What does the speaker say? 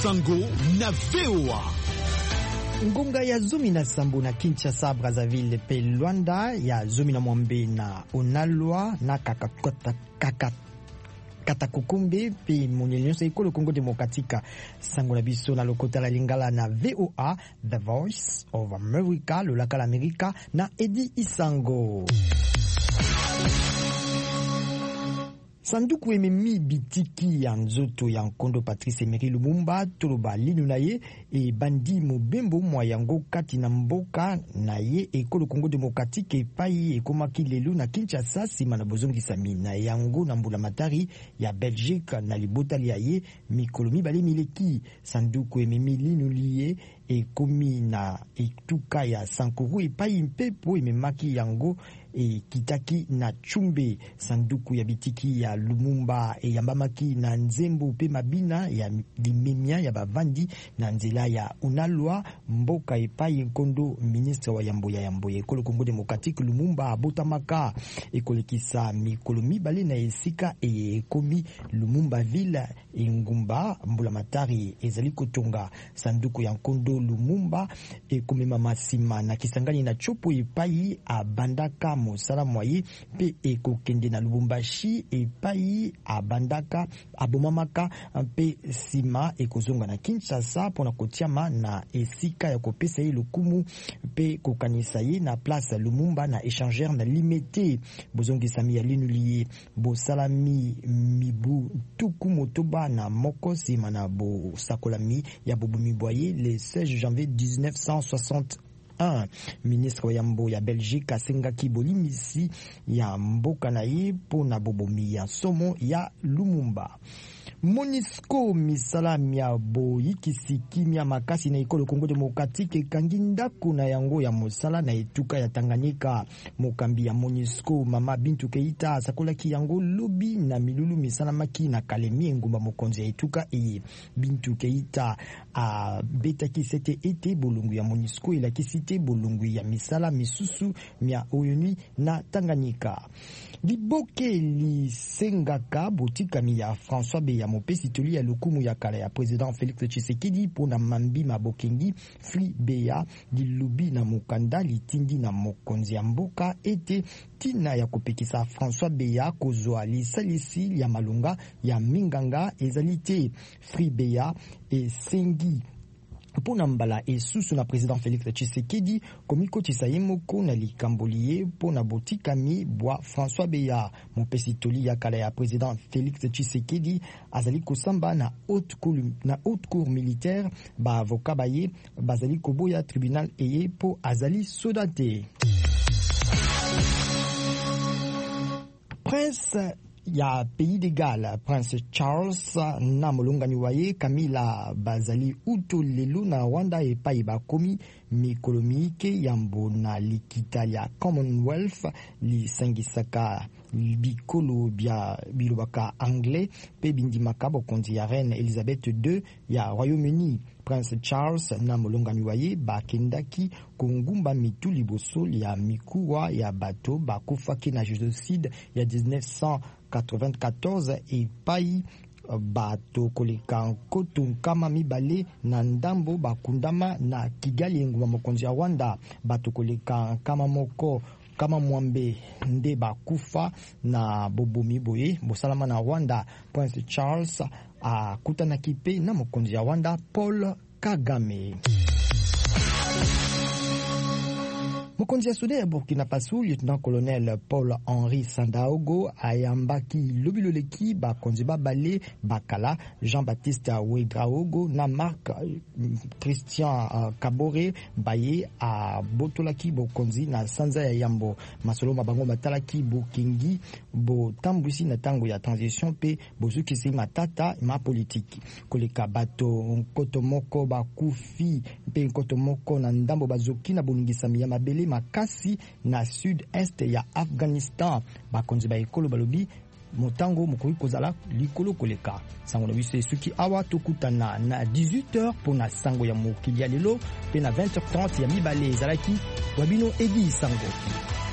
Sango na VOA. Ngunga ya zumi na sambu na Kinshasa, Brazzaville pe Luanda ya zumi na mwambe na Onalwa na Katakukumbe pe Monyelionso ikolo Congo Democratique. Sango na biso na lokota la lingala na VOA, The Voice of America, lolaka l'America na Edi Isango. Sanduku ememi bitiki ya nzoto ya nkondo Patrice Emery Lumumba toloba linu na ye e bandi mobembo mwa yango kati na mboka na ye ekolo Congo Democratique epai ekomaki lelo na Kinshasa sima na bozongisami na yango na mbula matari ya Belgique na libotali ya ye mikolo mibale mileki. Sanduku ememi linu liye ekomi na etuka ya Sankuru epai mpepo ememaki yango kitaki na Chumbe. Sanduku ya bitiki ya Lumumba eyambamaki na nzembo pe mabina ya limemia ya bavandi na nzela ya Onalwa mboka epai nkondo ministre wa yambo ya ekolo Congo Democratique. Lumumba abotamaka ekolekisa mikolo mibale na esika ekomi Lumumba ville engumba mbula matari ezali kotonga. Sanduku ya nkondo Lumumba ekomema masima na kisangani na chopo epai abandaka mosala mwaye pe ekokende na Lubumbashi epai abandaka abomamaka pe sima ekozonga na Kinshasa pona kotiama na esika ya kopesa ye lokumu pe kokanisa ye na place Lumumba na échangeur na limité. Bozongisami ya linuliye bosalami mibu tuku motoba na moko sima na bosakolami ya bobumi boye le 16 janvier 1960. Ministre wa yambo ya Belgique asengaki bolimisi ya mboka na ye pona bobomi ya somo ya Lumumba. MONUSCO misala mia boyikisi kimia makasi na ekolo Congo Democratique ekangi ndako na yango ya mosala na etuka ya Tanganyika. Mokambi ya MONUSCO Mama Bintou Keita asakolaki yango lobi na milulu misala maki na Kalemi engumba mokonzi ya etuka eye. Bintou Keita betaki sete ete bolungu ya MONUSCO elakisi te bolungu ya misala misusu mia oyoni na Tanganyika. Liboke lisengaka botikami ya François Beya mopesi toli ya lokumu ya kala ya président Félix Tshisekedi pona mambi mabokengi Free Beya lilubi na mukanda litindi na mokonzi ya mboka ete tina ya kopekisa François Beya kozwa lisalisi ya malunga ya minganga ezalite. Free Beya esengi pona mbala esusu na président Félix Tshisekedi komiko tisayemoko na likamboliye pona botikami bwa François Beya mopesi toli ya kala ya président Félix Tshisekedi azali kosamba na haute cour militaire ba avocat baye bazali koboya tribunal eye po azali sodate. Prince ya pays de Galles, Prince Charles na molongani waye Camilla bazali uto lelo na Rwanda epai bakomi mikolomike yambo na likita ya Commonwealth lisangisaka bikolo bya bilobaka anglais pe bindimaka bokonzi ya reine Elizabeth II ya Royaume-Uni. Prince Charles na molongani waye bakendaki kongumba mitu liboso ya mikuwa ya bato bakufaki na génocide ya 1994 epai bato koleka nkoto nkama mibale na ndambo bakundama na Kigali engumba mokonzi ya Rwanda. Bato koleka nkama moko kama mwambe nde bakufa na bobomi boye bosalama na Rwanda. Prince Charles akutanaki pe na mokonzi ya Rwanda Paul Kagame. Mokonzi ya Sudan ya Burkina Faso lieutenant-colonel Paul-Henri Sandaogo ayambaki lobiloleki bakonzi babale bakala Jean-Baptiste Ouedraogo na Marc Christian Kabore baye abotolaki bokonzi na sanza ya yambo. Masolo mabango batalaki bokengi botambwisi na tango ya transition pe bozukisi matata ma politiki koleka bato nkoto moko bakufi pe nkoto moko na ndambo bazoki na boningisami ya mabele makasi na sud-est ya Afghanistan. Bakonzi ba ekolo balobi motango mokoki kozala likolo koleka. Sango na biso esuki awa tokutana na 18h pona sango ya mokili ya lelo pe na 20h30 ya mibale ezalaki wabino Edi Sango.